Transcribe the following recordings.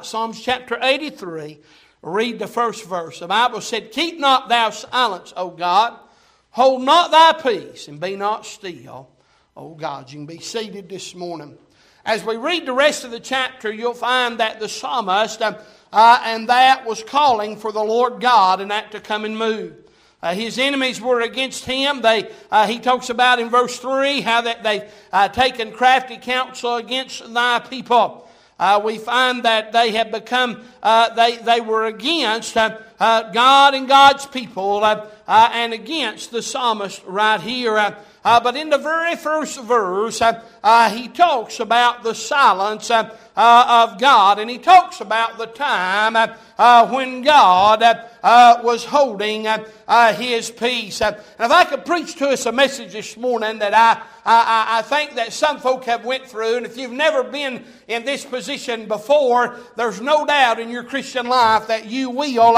Psalms chapter 83, read the first verse. The Bible said, "Keep not thou silence, O God. Hold not thy peace, and be not still, O God." You can be seated this morning. As we read the rest of the chapter, you'll find that the psalmist, and that was calling for the Lord God and that to come and move. His enemies were against him. He talks about in verse 3 how that they've taken crafty counsel against thy people. We find that they have become, they were against God and God's people and against the psalmist right here. But in the very first verse, he talks about the silence of God. And he talks about the time when God was holding His peace. And if I could preach to us a message this morning that I think that some folk have went through, and if you've never been in this position before, there's no doubt in your Christian life that you will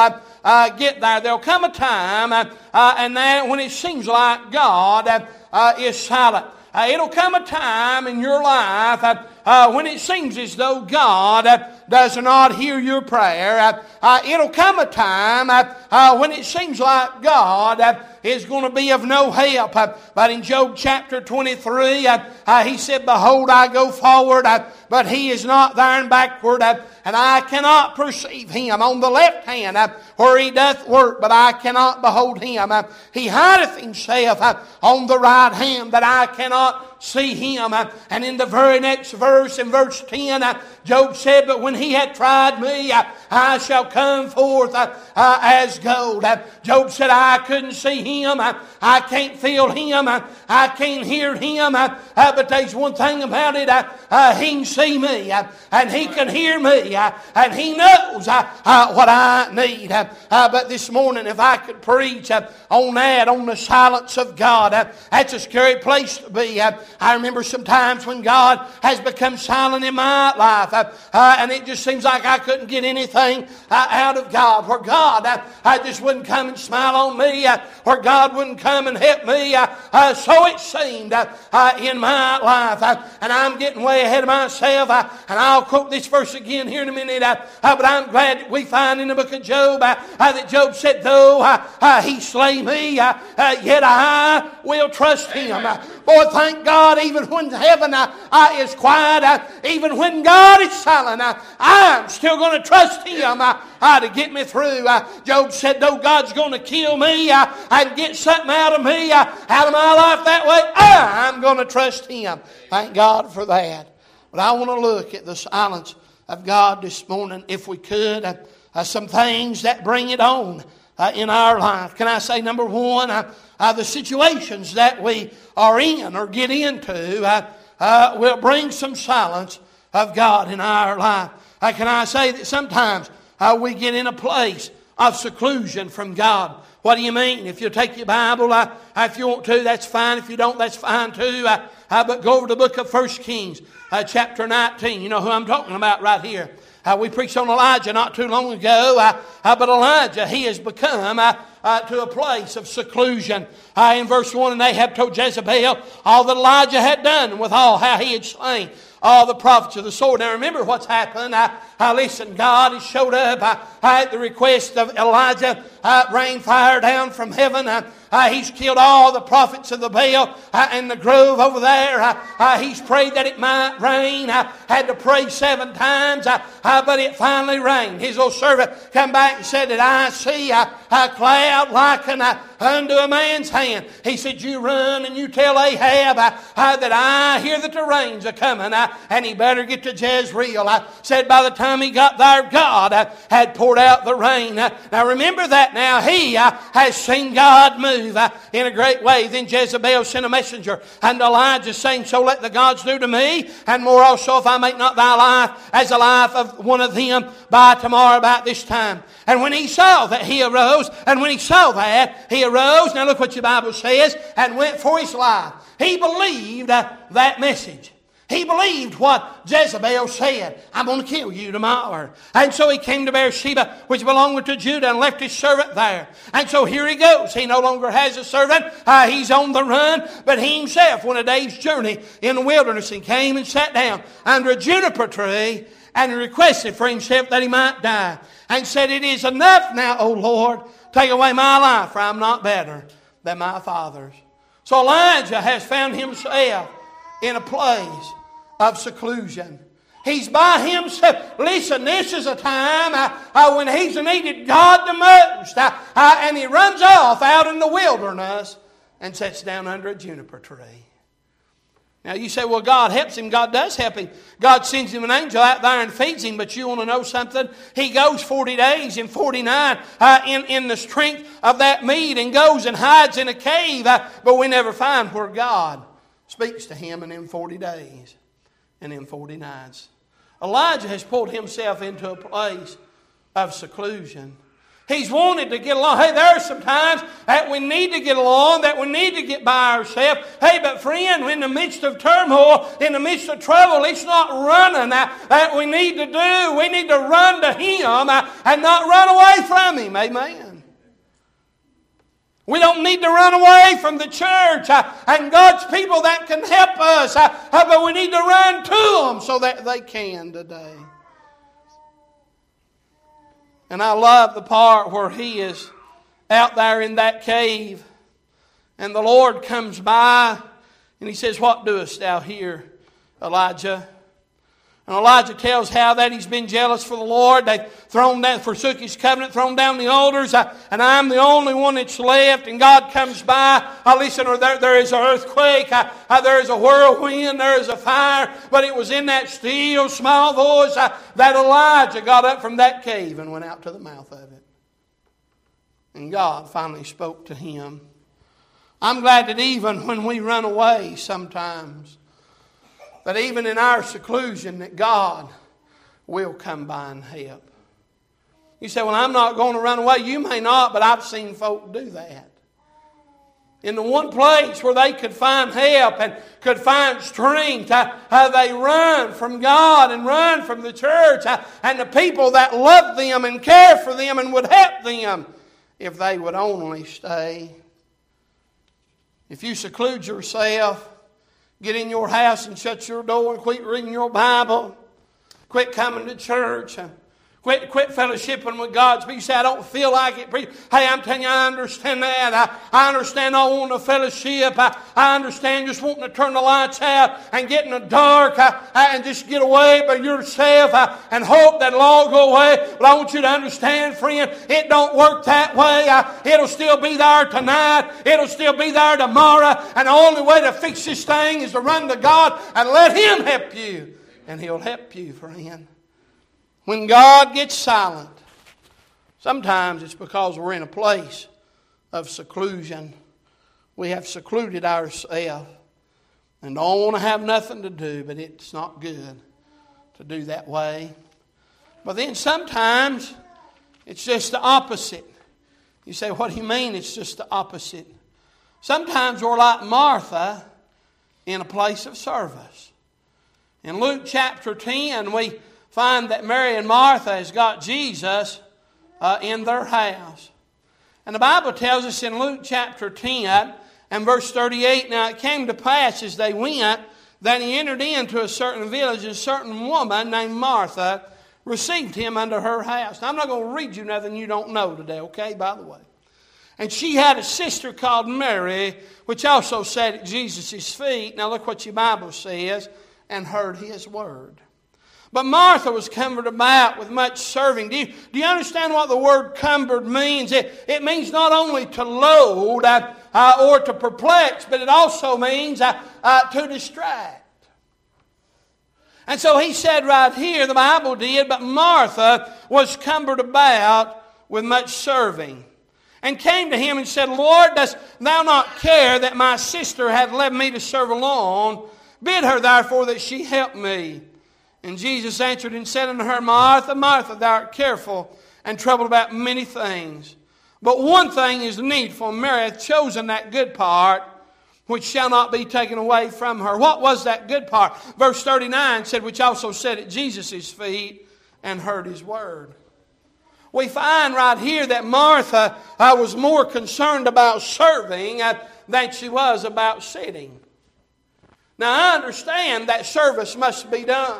get there. There'll come a time and then when it seems like God is silent. It'll come a time in your life when it seems as though God does not hear your prayer. It'll come a time when it seems like God is going to be of no help. But in Job chapter 23, he said, "Behold, I go forward, but He is not there and backward. And I cannot perceive Him on the left hand where He doth work, but I cannot behold Him. He hideth Himself on the right hand, that I cannot see Him." And in the very next verse, in verse 10, Job said, "But when He had tried me, I shall come forth as gold." Job said, "I couldn't see Him. I can't feel Him. I can't hear Him. But there's one thing about it. He can see me. And He can hear me. And He knows what I need." But this morning, if I could preach on that, on the silence of God, that's a scary place to be. I remember sometimes when God has become silent in my life, and it just seems like I couldn't get anything out of God, where God just wouldn't come and smile on me, where God wouldn't come and help me. So it seemed in my life. And I'm getting way ahead of myself, and I'll quote this verse again here in a minute. But I'm glad that we find in the book of Job that Job said, "Though He slay me, yet I will trust Him." Boy, thank God, even when heaven is quiet, even when God is silent, I'm still going to trust Him to get me through. Job said, "Though God's going to kill me and get something out of me, out of my life that way, I'm going to trust Him." Thank God for that. But I want to look at the silence of God this morning, if we could. Some things that bring it on in our life. Can I say, number one, the situations that we are in or get into will bring some silence of God in our life. Can I say that sometimes we get in a place of seclusion from God? What do you mean? If you take your Bible, if you want to, that's fine. If you don't, that's fine too. But go over to the book of 1 Kings, chapter 19. You know who I'm talking about right here. We preached on Elijah not too long ago. But Elijah, he has become to a place of seclusion. In verse 1, "And Ahab told Jezebel all that Elijah had done, with all how he had slain all the prophets of the sword." Now remember what's happened. Listen, God has showed up at the request of Elijah. Rain fire down from heaven. He's killed all the prophets of the Baal in the grove over there. He's prayed that it might rain. Had to pray 7 times, but it finally rained. His old servant come back and said that I see a cloud likened unto a man's hand. He said, "You run and you tell Ahab that I hear that the rains are coming, and he better get to Jezreel." Said by the time he got there, God had poured out the rain. Now remember that now. He has seen God move in a great way. Then Jezebel sent a messenger unto Elijah, saying, "So let the gods do to me, and more also, if I make not thy life as the life of one of them by tomorrow about this time." And when he saw that, he arose. And when he saw that, he arose. Now look what your Bible says. And went for his life. He believed that message. He believed what Jezebel said. "I'm going to kill you tomorrow." And so he came to Beersheba, which belonged to Judah, and left his servant there. And so here he goes. He no longer has a servant. He's on the run. But he himself went a day's journey in the wilderness and came and sat down under a juniper tree and requested for himself that he might die. And said, "It is enough now, O Lord. Take away my life, for I am not better than my fathers." So Elijah has found himself in a place of seclusion. He's by himself. Listen, this is a time when he's needed God the most. And he runs off out in the wilderness and sits down under a juniper tree. Now you say, well, God helps him. God does help him. God sends him an angel out there and feeds him. But you want to know something? He goes 40 days and 49 in the strength of that meat and goes and hides in a cave. But we never find where God speaks to him in them 40 days and in 40 nights. Elijah has pulled himself into a place of seclusion. He's wanted to get along. Hey, there are some times that we need to get along, that we need to get by ourselves. Hey, but friend, in the midst of turmoil, in the midst of trouble, it's not running that we need to do. We need to run to Him and not run away from Him. Amen. We don't need to run away from the church and God's people that can help us, but we need to run to them so that they can today. And I love the part where he is out there in that cave. And the Lord comes by and he says, "What doest thou here, Elijah?" And Elijah tells how that he's been jealous for the Lord. They've forsook his covenant, thrown down the altars, and I'm the only one that's left. And God comes by. Listen, or there is an earthquake, there is a whirlwind, there is a fire. But it was in that still small voice that Elijah got up from that cave and went out to the mouth of it. And God finally spoke to him. I'm glad that even when we run away sometimes, that even in our seclusion, that God will come by and help. You say, well, I'm not going to run away. You may not, but I've seen folk do that. In the one place where they could find help and could find strength, they run from God and run from the church and the people that love them and care for them and would help them if they would only stay. If you seclude yourself, get in your house and shut your door and quit reading your Bible. Quit coming to church. Quit fellowshipping with God's people. You say, I don't feel like it. Hey, I'm telling you, I understand that. I understand not wanting to fellowship. I understand just wanting to turn the lights out and get in the dark and just get away by yourself and hope that it'll all go away. But I want you to understand, friend, it don't work that way. It'll still be there tonight. It'll still be there tomorrow. And the only way to fix this thing is to run to God and let Him help you. And He'll help you, friend. When God gets silent, sometimes it's because we're in a place of seclusion. We have secluded ourselves and don't want to have nothing to do, but it's not good to do that way. But then sometimes it's just the opposite. You say, what do you mean it's just the opposite? Sometimes we're like Martha in a place of service. In Luke chapter 10, we find that Mary and Martha has got Jesus in their house. And the Bible tells us in Luke chapter 10 and verse 38, now it came to pass as they went that he entered into a certain village, and a certain woman named Martha received him unto her house. Now I'm not going to read you nothing you don't know today, okay, by the way. And she had a sister called Mary, which also sat at Jesus' feet. Now look what your Bible says, and heard his word. But Martha was cumbered about with much serving. Do you understand what the word cumbered means? It means not only to load or to perplex, but it also means to distract. And so he said right here, the Bible did, but Martha was cumbered about with much serving. And came to him and said, Lord, dost thou not care that my sister hath left me to serve alone? Bid her therefore that she help me. And Jesus answered and said unto her, Martha, Martha, thou art careful and troubled about many things. But one thing is needful. Mary hath chosen that good part, which shall not be taken away from her. What was that good part? Verse 39 said, which also sat at Jesus' feet and heard his word. We find right here that Martha was more concerned about serving than she was about sitting. Now I understand that service must be done.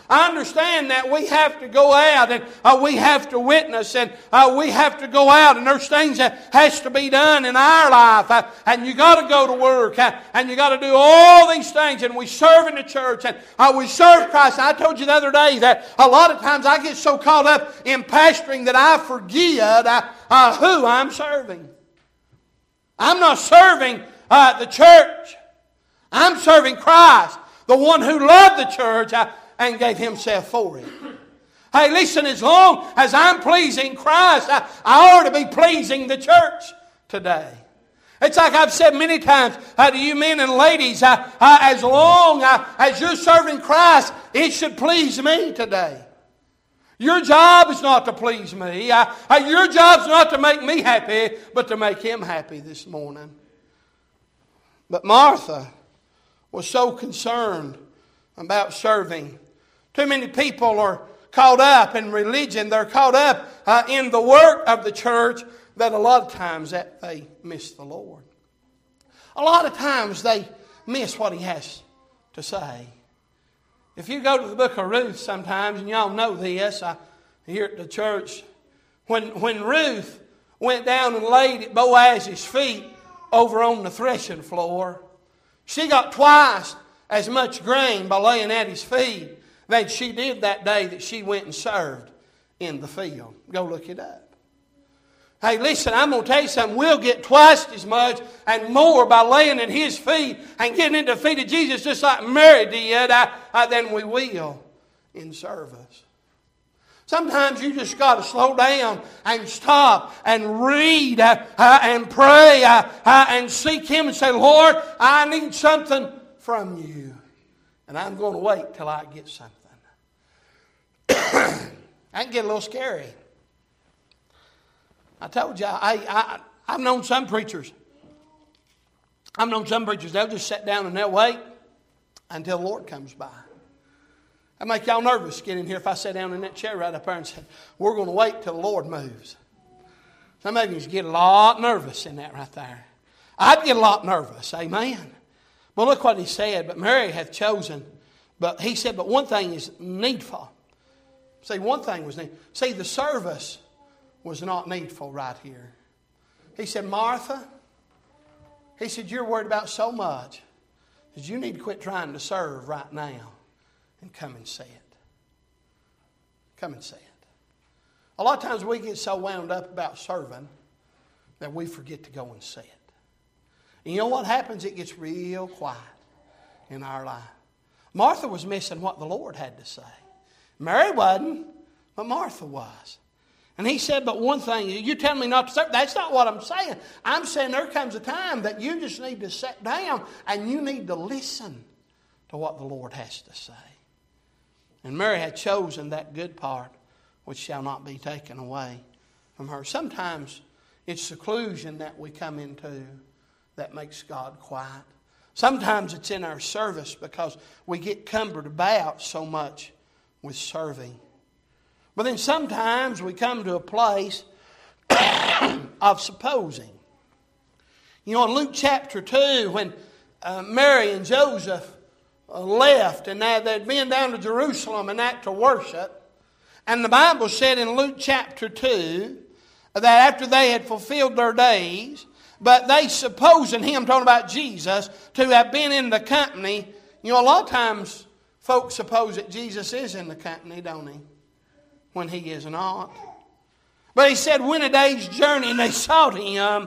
I understand that we have to go out and we have to witness and we have to go out and there's things that has to be done in our life. And you got to go to work and you got to do all these things and we serve in the church and we serve Christ. I told you the other day that a lot of times I get so caught up in pastoring that I forget who I'm serving. I'm not serving the church. I'm serving Christ, the one who loved the church and gave Himself for it. Hey, listen, as long as I'm pleasing Christ, I ought to be pleasing the church today. It's like I've said many times to you men and ladies, as long as you're serving Christ, it should please me today. Your job is not to please me. Your job is not to make me happy, but to make Him happy this morning. But Martha was so concerned about serving. Too many people are caught up in religion. They're caught up in the work of the church that a lot of times that they miss the Lord. A lot of times they miss what He has to say. If you go to the book of Ruth sometimes, and y'all know this, here at the church, when Ruth went down and laid at Boaz's feet over on the threshing floor, she got twice as much grain by laying at his feet than she did that day that she went and served in the field. Go look it up. Hey, listen, I'm going to tell you something. We'll get twice as much and more by laying at His feet and getting into the feet of Jesus just like Mary did than we will in service. Sometimes you just got to slow down and stop and read and pray and seek Him and say, Lord, I need something from You. And I'm going to wait till I get something. That can get a little scary. I told you, I've known some preachers. They'll just sit down and they'll wait until the Lord comes by. I'd make y'all nervous getting here if I sat down in that chair right up there and said, we're going to wait till the Lord moves. Some of you get a lot nervous in that right there. I'd get a lot nervous, amen. Well, look what He said, but Mary hath chosen. But He said, but one thing is needful. See, one thing was needful. See, the service was not needful right here. He said, Martha, He said, you're worried about so much that you need to quit trying to serve right now and come and say it. Come and say it. A lot of times we get so wound up about serving that we forget to go and say it. And you know what happens? It gets real quiet in our life. Martha was missing what the Lord had to say. Mary wasn't, but Martha was. And He said, but one thing, you tell me not to serve. That's not what I'm saying. I'm saying there comes a time that you just need to sit down and you need to listen to what the Lord has to say. And Mary had chosen that good part which shall not be taken away from her. Sometimes it's seclusion that we come into that makes God quiet. Sometimes it's in our service because we get cumbered about so much with serving. But then sometimes we come to a place of supposing. You know, in Luke chapter 2, when Mary and Joseph left and they'd been down to Jerusalem and that to worship, and the Bible said in Luke chapter 2 that after they had fulfilled their days, but they supposing Him, talking about Jesus, to have been in the company. You know, a lot of times folks suppose that Jesus is in the company, don't He? When He is not. But He said, when a day's journey, and they sought Him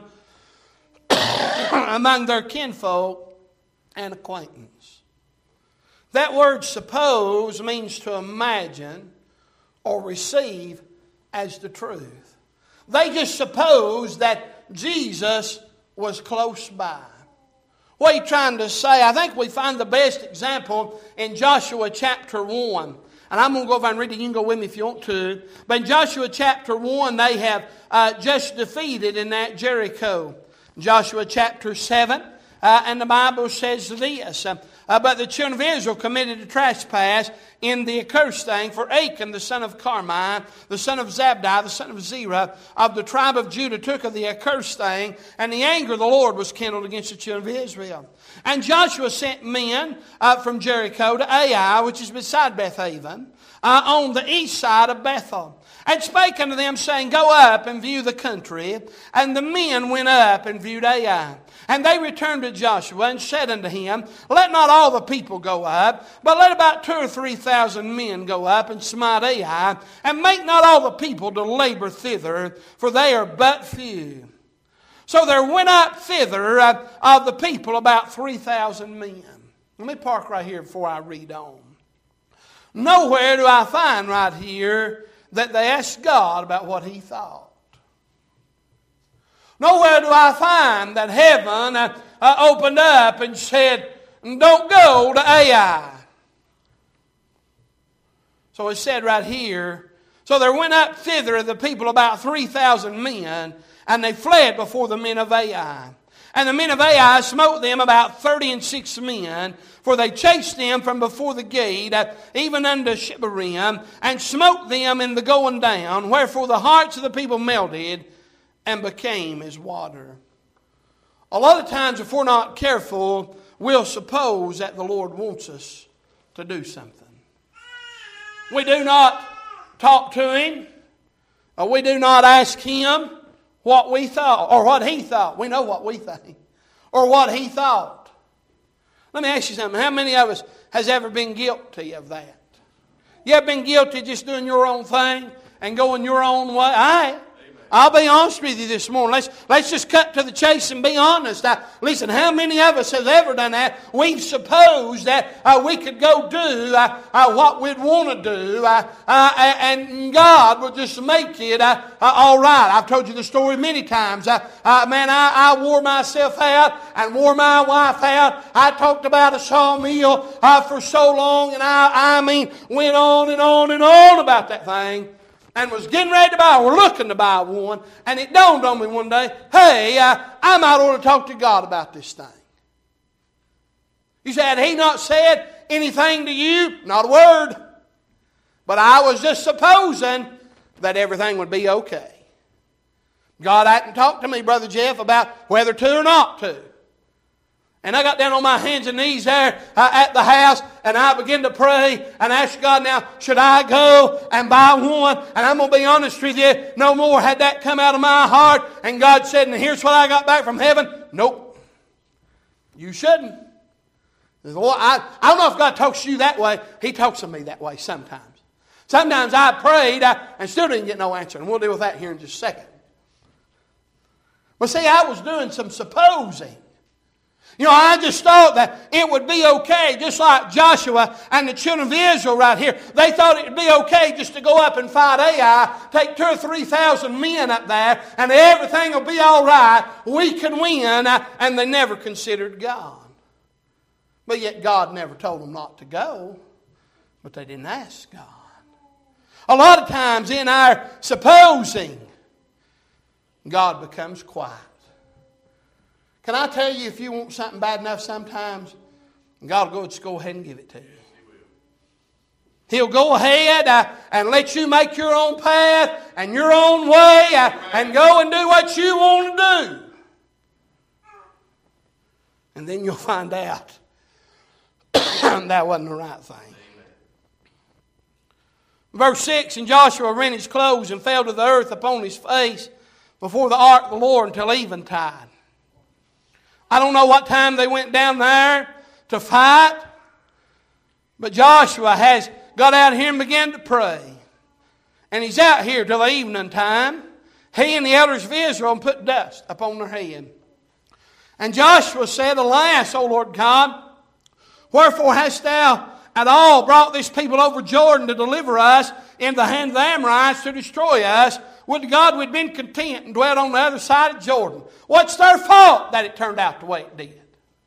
among their kinfolk and acquaintance. That word suppose means to imagine or receive as the truth. They just supposed that Jesus was close by. What are you trying to say? I think we find the best example in Joshua chapter 1. And I'm going to go over and read it. You can go with me if you want to. But in Joshua chapter 1, they have just defeated in that Jericho. Joshua chapter 7, and the Bible says this. But the children of Israel committed a trespass in the accursed thing. For Achan, the son of Carmi, the son of Zabdi, the son of Zerah, of the tribe of Judah, took of the accursed thing, and the anger of the Lord was kindled against the children of Israel. And Joshua sent men from Jericho to Ai, which is beside Bethaven, on the east side of Bethel, and spake unto them, saying, Go up and view the country. And the men went up and viewed Ai. And they returned to Joshua and said unto him, Let not all the people go up, but let about 2,000 or 3,000 men go up and smite Ai, and make not all the people to labor thither, for they are but few. So there went up thither of the people about 3,000 men. Let me park right here before I read on. Nowhere do I find right here that they asked God about what He thought. Nowhere do I find that heaven opened up and said, Don't go to Ai. So it's said right here, So there went up thither the people about 3,000 men, and they fled before the men of Ai. And the men of Ai smote them about 36 men, for they chased them from before the gate, even unto Shebarim, and smote them in the going down, wherefore the hearts of the people melted, and became as water. A lot of times, if we're not careful, we'll suppose that the Lord wants us to do something. We do not talk to Him, or we do not ask Him what we thought, or what He thought. We know what we think, or what He thought. Let me ask you something. How many of us has ever been guilty of that? You ever been guilty of just doing your own thing and going your own way? I'll be honest with you this morning. Let's just cut to the chase and be honest. Listen, how many of us has ever done that? We've supposed that we could go do what we'd want to do, and God will just make it all right. I've told you the story many times. I wore myself out and wore my wife out. I talked about a sawmill for so long, and I went on and on and on about that thing. And was getting ready to buy, or looking to buy one, and it dawned on me one day, hey, I might ought to talk to God about this thing. You say, had He not said anything to you? Not a word. But I was just supposing that everything would be okay. God hadn't talked to me, Brother Jeff, about whether to or not to. And I got down on my hands and knees there at the house, and I began to pray and ask God, now, should I go and buy one? And I'm going to be honest with you, no more had that come out of my heart. And God said, and here's what I got back from heaven. Nope, you shouldn't. I don't know if God talks to you that way. He talks to me that way sometimes. Sometimes I prayed and still didn't get no answer. And we'll deal with that here in just a second. But see, I was doing some supposing. You know, I just thought that it would be okay, just like Joshua and the children of Israel right here. They thought it would be okay just to go up and fight Ai, take 2,000 or 3,000 men up there, and everything will be all right. We can win, and they never considered God. But yet God never told them not to go, but they didn't ask God. A lot of times in our supposing, God becomes quiet. Can I tell you, if you want something bad enough sometimes, God will just go ahead and give it to you. He'll go ahead and let you make your own path and your own way and go and do what you want to do. And then you'll find out that wasn't the right thing. Verse 6, and Joshua rent his clothes and fell to the earth upon his face before the ark of the Lord until eventide. I don't know what time they went down there to fight, but Joshua has got out here and began to pray. And he's out here till the evening time. He and the elders of Israel put dust upon their head. And Joshua said, Alas, O Lord God, wherefore hast thou at all brought this people over Jordan to deliver us into the hand of the Amorites to destroy us? Would to God we'd been content and dwelt on the other side of Jordan. What's their fault that it turned out the way it did?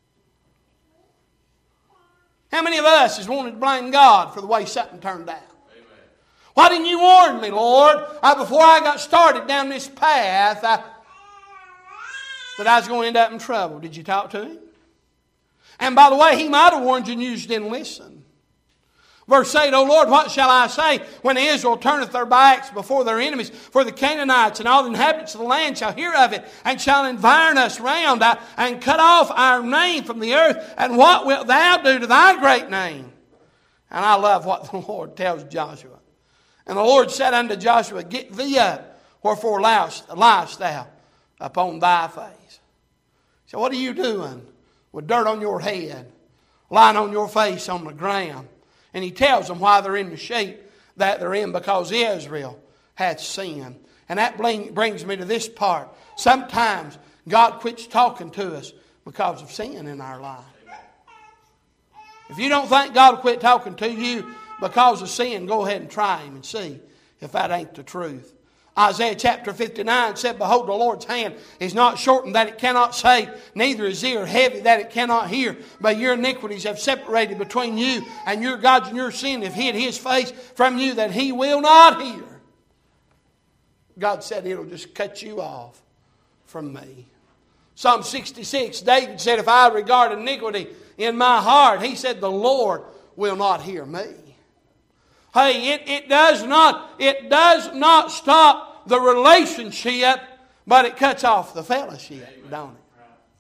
How many of us has wanted to blame God for the way something turned out? Amen. Why didn't you warn me, Lord, before I got started down this path that I was going to end up in trouble? Did you talk to Him? And by the way, He might have warned you and you just didn't listen. Verse 8, O Lord, what shall I say when Israel turneth their backs before their enemies? For the Canaanites and all the inhabitants of the land shall hear of it, and shall environ us round, and cut off our name from the earth. And what wilt thou do to thy great name? And I love what the Lord tells Joshua. And the Lord said unto Joshua, Get thee up, wherefore liest thou upon thy face? So what are you doing with dirt on your head, lying on your face on the ground? And He tells them why they're in the shape that they're in, because Israel had sinned. And that brings me to this part. Sometimes God quits talking to us because of sin in our life. If you don't think God will quit talking to you because of sin, go ahead and try Him and see if that ain't the truth. Isaiah chapter 59 said, Behold, the Lord's hand is not shortened that it cannot save, neither is ear heavy that it cannot hear. But your iniquities have separated between you and your gods, and your sin have hid His face from you that He will not hear. God said it'll just cut you off from me. Psalm 66, David said, If I regard iniquity in my heart, he said, the Lord will not hear me. Hey, it does not stop the relationship, but it cuts off the fellowship, don't it?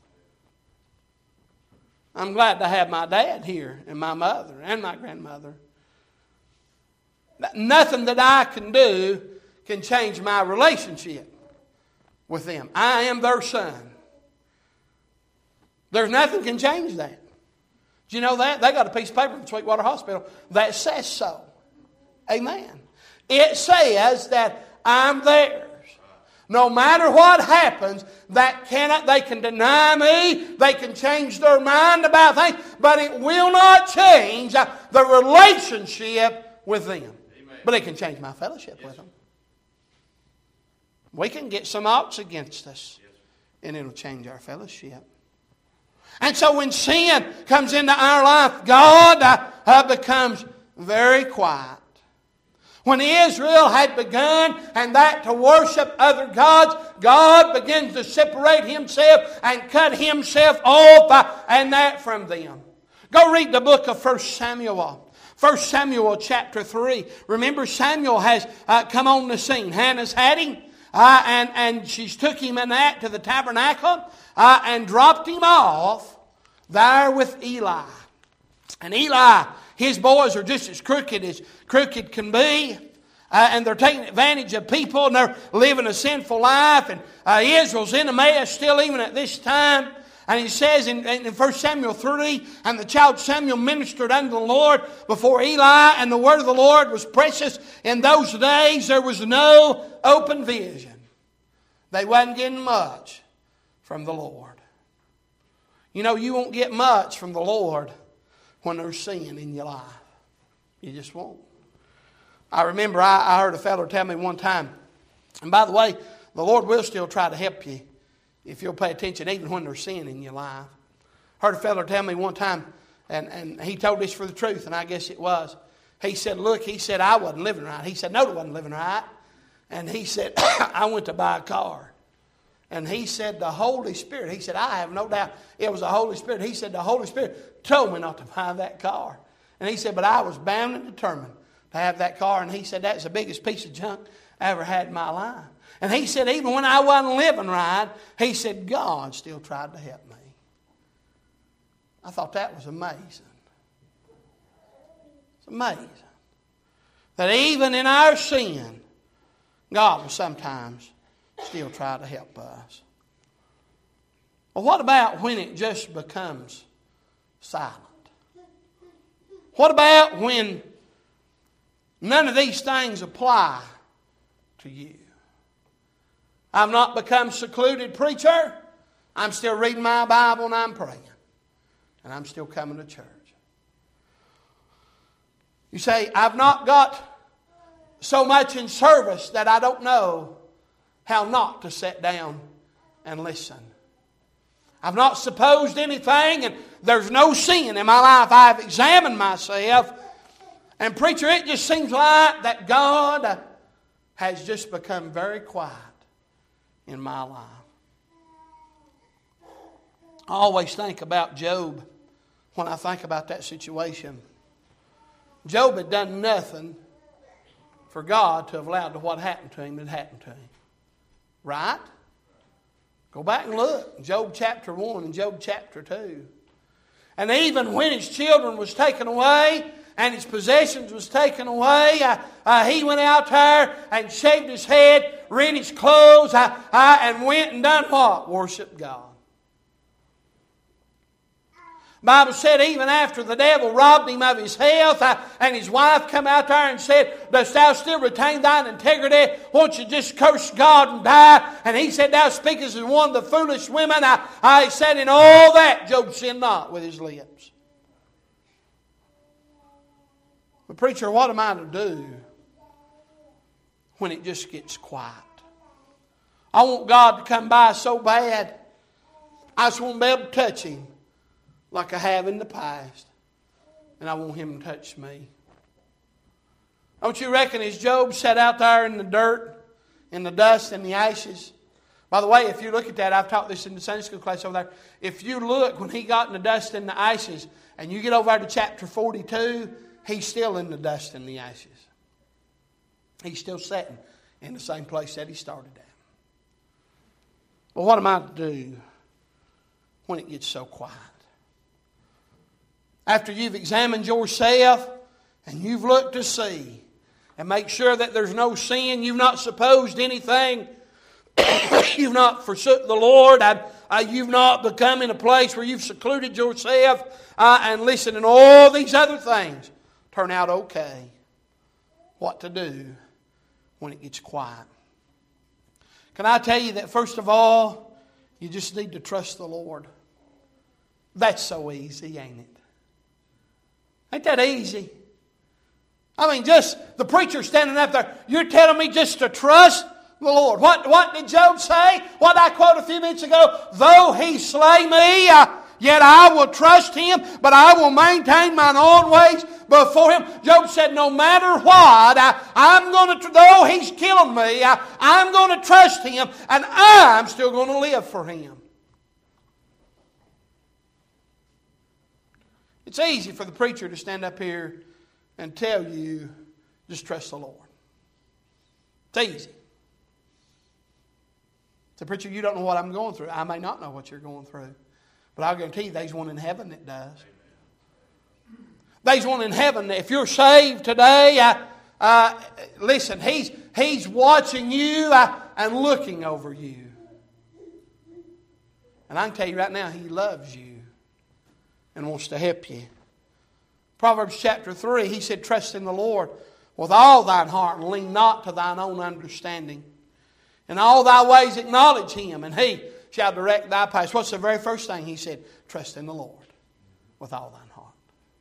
I'm glad to have my dad here, and my mother, and my grandmother. Nothing that I can do can change my relationship with them. I am their son. There's nothing can change that. Do you know that? They got a piece of paper from Sweetwater Hospital that says so. Amen. It says that I'm theirs. No matter what happens, they can deny me, they can change their mind about things, but it will not change the relationship with them. Amen. But it can change my fellowship with them. We can get some odds against us, and it'll change our fellowship. And so when sin comes into our life, God becomes very quiet. When Israel had begun and that to worship other gods, God begins to separate Himself and cut Himself off and that from them. Go read the book of 1 Samuel. 1 Samuel chapter 3. Remember, Samuel has come on the scene. Hannah's had him. And she's took him in that to the tabernacle and dropped him off there with Eli. And Eli, his boys are just as crooked can be. And they're taking advantage of people, and they're living a sinful life. And Israel's in a mess still even at this time. And he says in 1 Samuel 3, And the child Samuel ministered unto the Lord before Eli, and the word of the Lord was precious. In those days there was no open vision. They wasn't getting much from the Lord. You know, you won't get much from the Lord when there's sin in your life. You just won't. I remember I heard a fellow tell me one time, and by the way, the Lord will still try to help you if you'll pay attention, even when there's sin in your life. I heard a fellow tell me one time, and he told this for the truth, and I guess it was. He said, look, I wasn't living right. He said, no, I wasn't living right. And he said, I went to buy a car. And he said, the Holy Spirit, he said, I have no doubt it was the Holy Spirit. He said, the Holy Spirit told me not to buy that car. And he said, but I was bound and determined to have that car. And he said, that's the biggest piece of junk I ever had in my life. And he said, even when I wasn't living right, he said, God still tried to help me. I thought that was amazing. It's amazing that even in our sin, God will sometimes still try to help us. But what about when it just becomes silent? What about when none of these things apply to you? I've not become secluded preacher. I'm still reading my Bible and I'm praying. And I'm still coming to church. You say, I've not got so much in service that I don't know how not to sit down and listen. I've not supposed anything and there's no sin in my life. I've examined myself. And preacher, it just seems like that God has just become very quiet in my life. I always think about Job when I think about that situation. Job had done nothing for God to have allowed what happened to him that happened to him. Right? Go back and look. Job chapter 1 and Job chapter 2. And even when his children was taken away and his possessions was taken away, he went out there and shaved his head, rent his clothes, and went and done what? Worshiped God. The Bible said even after the devil robbed him of his health and his wife come out there and said, dost thou still retain thine integrity? Won't you just curse God and die? And he said, thou speakest as one of the foolish women. I said, in all that Job sinned not with his lips. But preacher, what am I to do when it just gets quiet? I want God to come by so bad. I just won't be able to touch Him like I have in the past. And I want Him to touch me. Don't you reckon as Job sat out there in the dirt, in the dust and the ashes? By the way, if you look at that, I've taught this in the Sunday school class over there. If you look when he got in the dust and the ashes, and you get over to chapter 42, he's still in the dust and the ashes. He's still sitting in the same place that he started at. Well, what am I to do when it gets so quiet? After you've examined yourself and you've looked to see and make sure that there's no sin, you've not supposed anything, you've not forsook the Lord, you've not become in a place where you've secluded yourself, and listen, and all these other things turn out okay. What to do when it gets quiet? Can I tell you that first of all, you just need to trust the Lord. That's so easy, ain't it? Ain't that easy? I mean, just the preacher standing up there, you're telling me just to trust the Lord. What did Job say? What I quoted a few minutes ago? Though He slay me, yet I will trust Him, but I will maintain mine own ways before Him. Job said, no matter what, I'm going to, though He's killing me, I'm going to trust Him, and I'm still going to live for Him. It's easy for the preacher to stand up here and tell you, just trust the Lord. It's easy. So, preacher, you don't know what I'm going through. I may not know what you're going through. But I'll guarantee you there's one in heaven that does. There's one in heaven that if you're saved today, listen, He's watching you and looking over you. And I can tell you right now, He loves you and wants to help you. Proverbs chapter 3, He said, trust in the Lord with all thine heart and lean not to thine own understanding. In all thy ways acknowledge Him, and He shall direct thy paths. What's the very first thing He said? Trust in the Lord with all thine heart.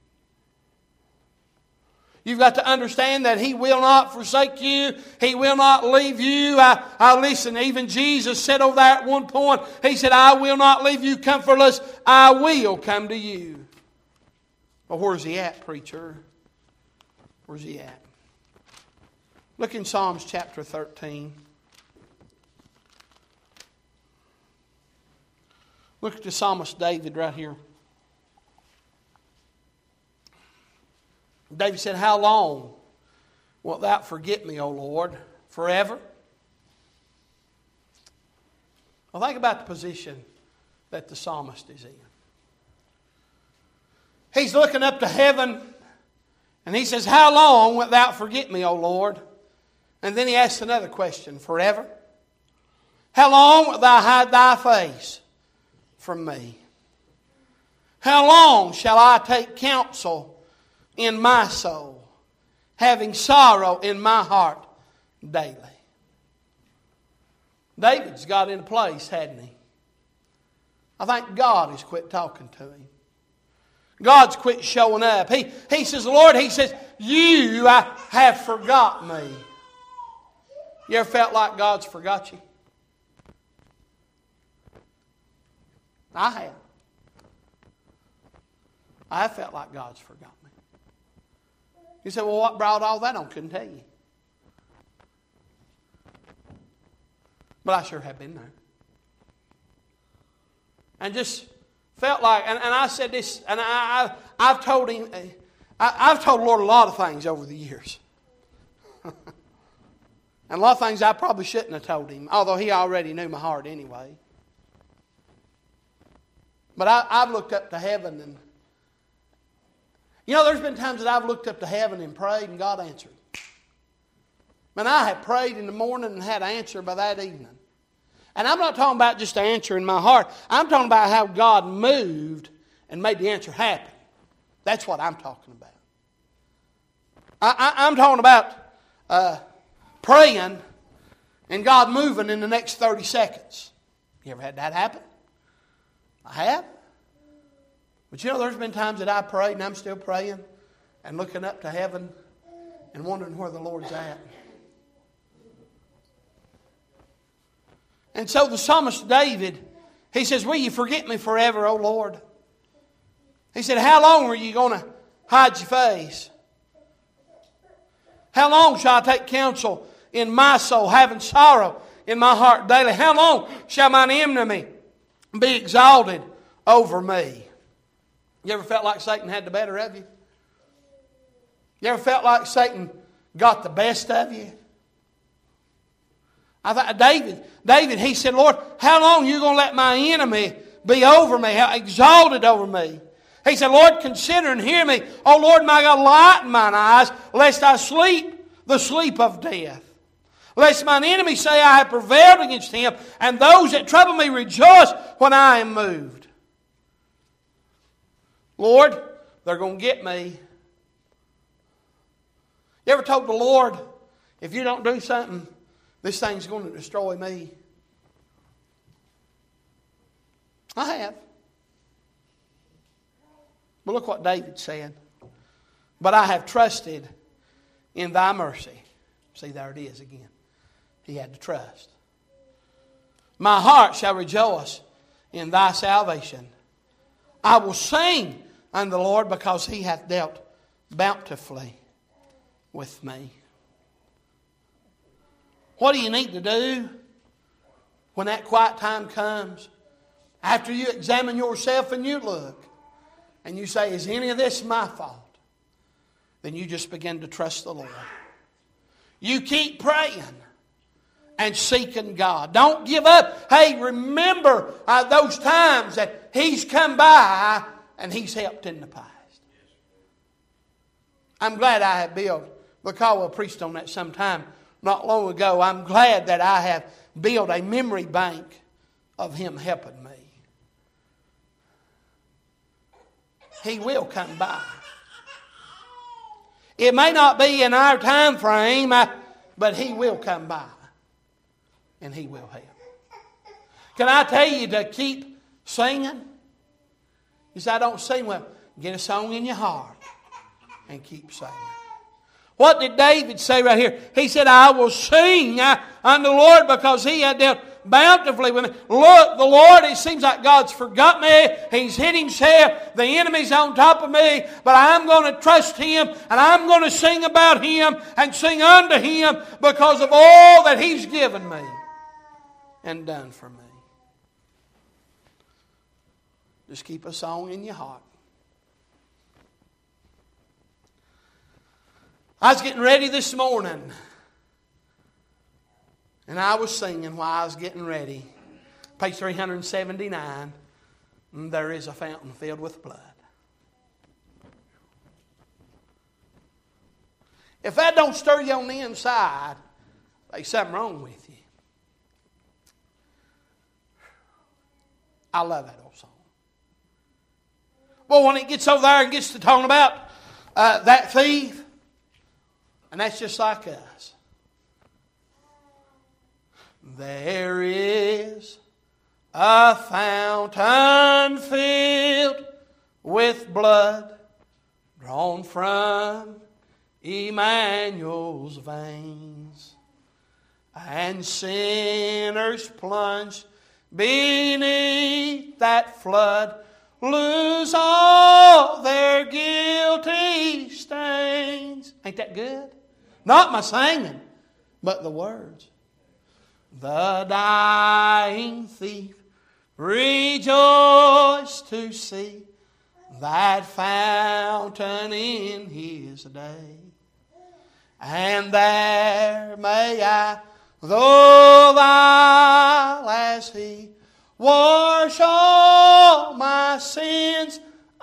You've got to understand that He will not forsake you. He will not leave you. Listen, even Jesus said over there at one point, He said, I will not leave you comfortless. I will come to you. But where's He at, preacher? Where's He at? Look in Psalms chapter 13. Look at the psalmist David right here. David said, how long wilt thou forget me, O Lord? Forever? Well, think about the position that the psalmist is in. He's looking up to heaven and he says, how long wilt thou forget me, O Lord? And then he asks another question, forever? How long wilt thou hide thy face from me? How long shall I take counsel in my soul, having sorrow in my heart daily? David's got in a place, hadn't he? I think God has quit talking to him. God's quit showing up. He says, Lord, He says, you have forgot me. You ever felt like God's forgot you? I have. I have felt like God's forgot me. You say, well, what brought all that on? Couldn't tell you. But I sure have been there. And just felt like, and I said this, and I've told him, I've told the Lord a lot of things over the years. And a lot of things I probably shouldn't have told Him, although He already knew my heart anyway. But I've looked up to heaven, and you know, there's been times that I've looked up to heaven and prayed, and God answered. Man, I have prayed in the morning and had an answer by that evening. And I'm not talking about just the answer in my heart. I'm talking about how God moved and made the answer happen. That's what I'm talking about. I'm talking about praying and God moving in the next 30 seconds. You ever had that happen? I have. But you know, there's been times that I prayed and I'm still praying and looking up to heaven and wondering where the Lord's at. And so the psalmist David, he says, will you forget me forever, O Lord? He said, how long are you going to hide your face? How long shall I take counsel in my soul, having sorrow in my heart daily? How long shall mine enemy be exalted over me? You ever felt like Satan had the better of you? You ever felt like Satan got the best of you? I thought David, he said, Lord, how long are you going to let my enemy be over me, exalted over me? He said, Lord, consider and hear me. Oh, Lord, my God, lighten mine eyes, lest I sleep the sleep of death. Lest mine enemy say I have prevailed against him, and those that trouble me rejoice when I am moved. Lord, they're going to get me. You ever told the Lord, if you don't do something, this thing's going to destroy me? I have. But look what David said. But I have trusted in thy mercy. See, there it is again. He had to trust. My heart shall rejoice in thy salvation. I will sing unto the Lord because he hath dealt bountifully with me. What do you need to do when that quiet time comes? After you examine yourself and you look and you say, is any of this my fault? Then you just begin to trust the Lord. You keep praying and seeking God. Don't give up. Hey, remember those times that He's come by and He's helped in the past. I'm glad I have built, because Caldwell preached on that sometime not long ago. I'm glad that I have built a memory bank of Him helping me. He will come by. It may not be in our time frame, but He will come by. And He will help. Can I tell you to keep singing? You say, I don't sing well. Get a song in your heart and keep singing. What did David say right here? He said, I will sing unto the Lord because He had dealt bountifully with me. Look, the Lord, it seems like God's forgot me. He's hid Himself. The enemy's on top of me. But I'm going to trust Him, and I'm going to sing about Him and sing unto Him because of all that He's given me and done for me. Just keep a song in your heart. I was getting ready this morning, and I was singing while I was getting ready. Page 379, there is a fountain filled with blood. If that don't stir you on the inside, there's something wrong with you. I love that old song. Well, when it gets over there and gets to talking about that thief, and that's just like us. There is a fountain filled with blood drawn from Emmanuel's veins, and sinners plunged beneath that flood lose all their guilty stains. Ain't that good? Not my singing, but the words. The dying thief Rejoice to see that fountain in His day. And there may I, though vile as He, wash all my sins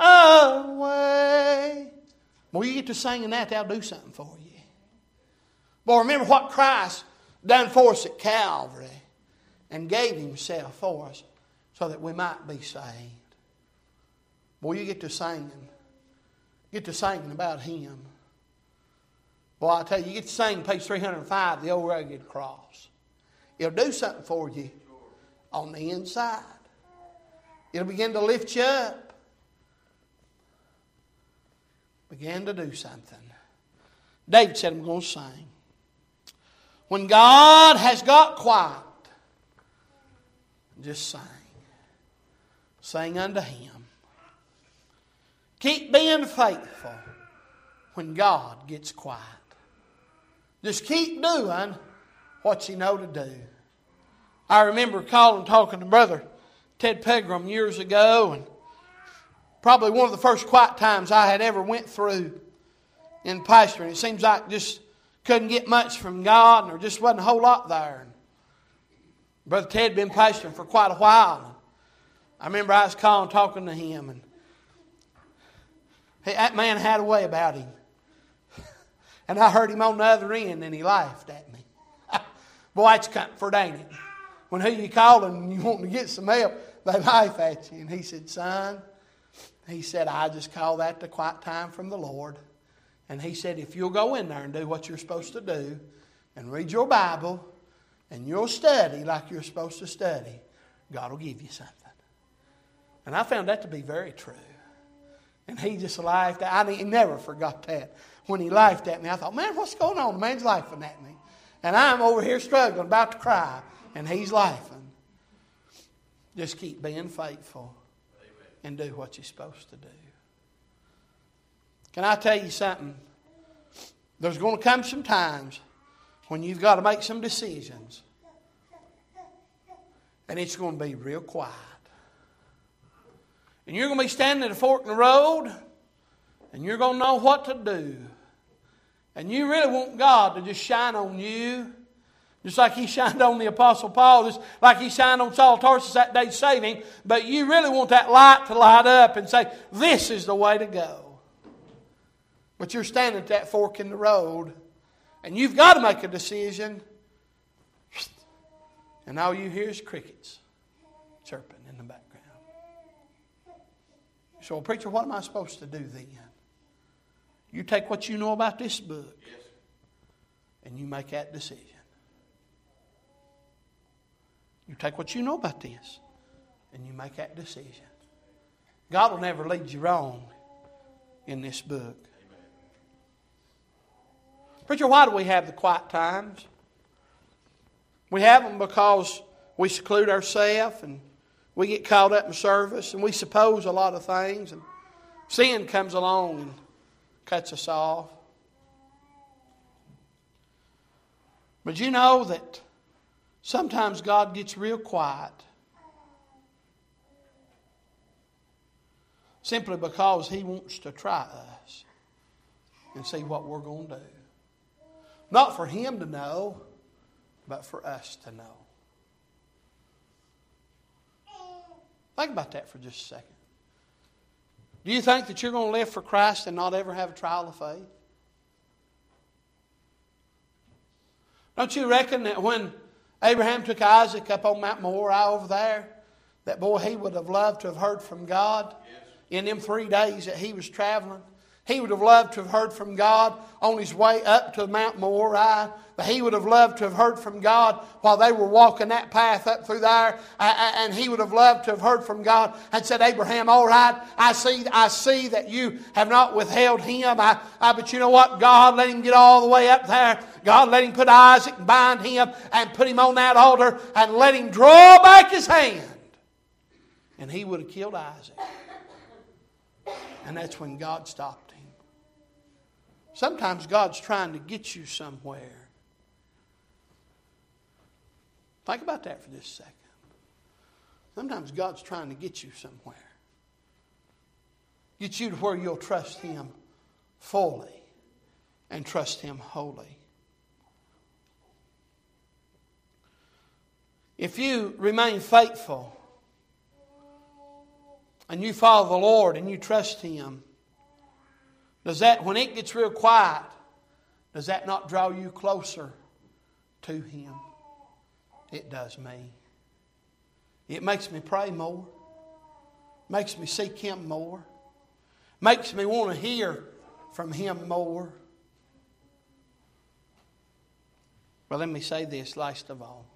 away. Well, you get to singing that, that'll do something for you. Boy, remember what Christ done for us at Calvary and gave Himself for us so that we might be saved. Boy, you get to singing. Get to singing about Him. Boy, I tell you, you get to sing page 305, the old rugged cross. It'll do something for you on the inside. It'll begin to lift you up. Begin to do something. David said, I'm going to sing. When God has got quiet, just sing. Sing unto Him. Keep being faithful when God gets quiet. Just keep doing what you know to do. I remember talking to Brother Ted Pegram years ago, and probably one of the first quiet times I had ever went through in pastoring. It seems like just couldn't get much from God, and there just wasn't a whole lot there. And Brother Ted had been pastoring for quite a while. And I remember I was talking to him, and that man had a way about him. And I heard him on the other end, and he laughed at me. Boy, it's comfort, ain't it? When who you calling and you want to get some help, they laugh at you. And he said, son, he said, I just call that the quiet time from the Lord. And he said, if you'll go in there and do what you're supposed to do, and read your Bible, and you'll study like you're supposed to study, God will give you something. And I found that to be very true. And he just laughed. He never forgot that. When he laughed at me, I thought, man, what's going on? The man's laughing at me. And I'm over here struggling, about to cry. And he's laughing. Just keep being faithful. And do what you're supposed to do. Can I tell you something? There's going to come some times when you've got to make some decisions. And it's going to be real quiet. And you're going to be standing at a fork in the road, and you're going to know what to do. And you really want God to just shine on you, just like He shined on the Apostle Paul, just like He shined on Saul of Tarsus that day to save him. But you really want that light to light up and say, this is the way to go. But you're standing at that fork in the road, and you've got to make a decision. And all you hear is crickets chirping in the background. So, well, preacher, what am I supposed to do then? You take what you know about this book, and you make that decision. You take what you know about this, and you make that decision. God will never lead you wrong in this book. Preacher, why do we have the quiet times? We have them because we seclude ourselves, and we get caught up in service, and we suppose a lot of things, and sin comes along and cuts us off. But you know that sometimes God gets real quiet simply because He wants to try us and see what we're going to do. Not for Him to know, but for us to know. Think about that for just a second. Do you think that you're going to live for Christ and not ever have a trial of faith? Don't you reckon that when Abraham took Isaac up on Mount Moriah over there, that boy, he would have loved to have heard from God in them 3 days that he was traveling? He would have loved to have heard from God on his way up to Mount Moriah. But he would have loved to have heard from God while they were walking that path up through there. And he would have loved to have heard from God and said, Abraham, all right, I see that you have not withheld him. But you know what? God let him get all the way up there. God let him put Isaac and bind him and put him on that altar and let him draw back his hand. And he would have killed Isaac. And that's when God stopped him. Sometimes God's trying to get you somewhere. Think about that for just a second. Sometimes God's trying to get you somewhere. Get you to where you'll trust Him fully and trust Him wholly. If you remain faithful and you follow the Lord and you trust Him, does that, when it gets real quiet, does that not draw you closer to Him? It does me. It makes me pray more. Makes me seek Him more. Makes me want to hear from Him more. But let me say this last of all.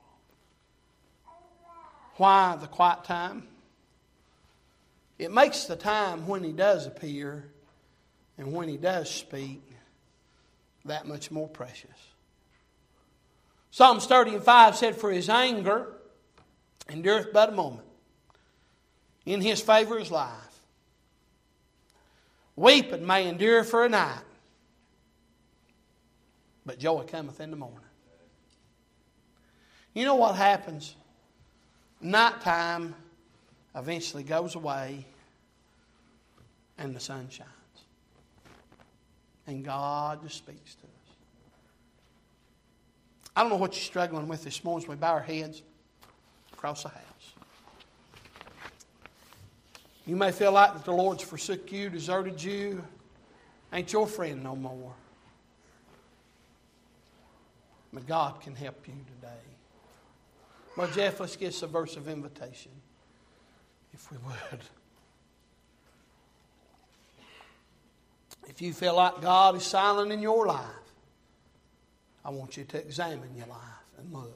Why the quiet time? It makes the time when He does appear and when He does speak that much more precious. Psalms 30:5 said, "For His anger endureth but a moment. In His favor is life. Weeping may endure for a night, but joy cometh in the morning." You know what happens? Nighttime eventually goes away and the sun shines. And God just speaks to us. I don't know what you're struggling with this morning as we bow our heads across the house. You may feel like that the Lord's forsook you, deserted you, ain't your friend no more. But God can help you today. Well, Jeff, let's get us a verse of invitation, if we would. If you feel like God is silent in your life, I want you to examine your life and look.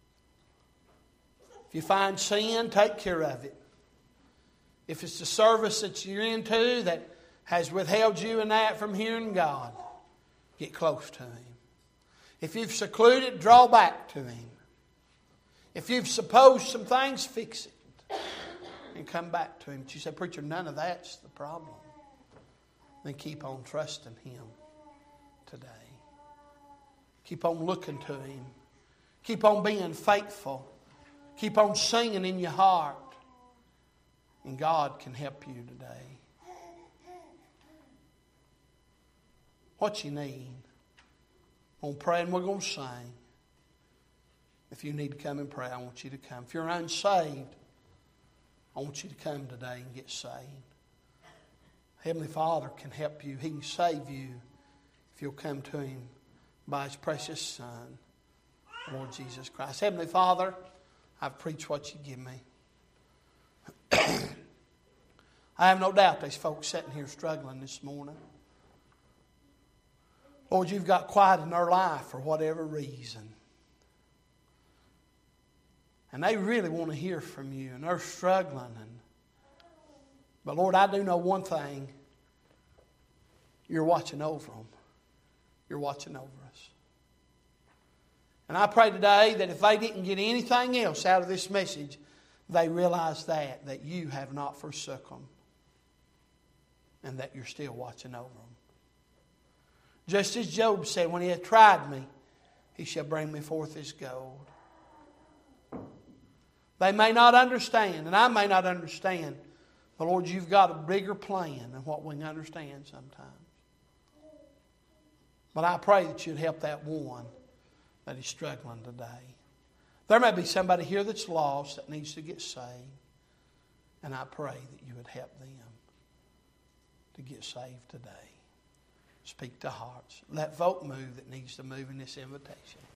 If you find sin, take care of it. If it's the service that you're into that has withheld you and that from hearing God, get close to Him. If you've secluded, draw back to Him. If you've supposed some things, fix it and come back to Him. But you say, "Preacher, none of that's the problem." Then keep on trusting Him today. Keep on looking to Him. Keep on being faithful. Keep on singing in your heart. And God can help you today. What you need. We're going to pray and we're going to sing. If you need to come and pray, I want you to come. If you're unsaved, I want you to come today and get saved. Heavenly Father can help you. He can save you if you'll come to Him by His precious Son, Lord Jesus Christ. Heavenly Father, I've preached what You give me. I have no doubt there's folks sitting here struggling this morning. Lord, You've got quiet in their life for whatever reason. And they really want to hear from You, and they're struggling. But Lord, I do know one thing. You're watching over them. You're watching over us. And I pray today that if they didn't get anything else out of this message, they realize that You have not forsook them. And that You're still watching over them. Just as Job said, when he had tried me, He shall bring me forth as gold. They may not understand, and I may not understand. But Lord, You've got a bigger plan than what we can understand sometimes. But I pray that You'd help that one that is struggling today. There may be somebody here that's lost that needs to get saved. And I pray that You would help them to get saved today. Speak to hearts. Let folk move that needs to move in this invitation.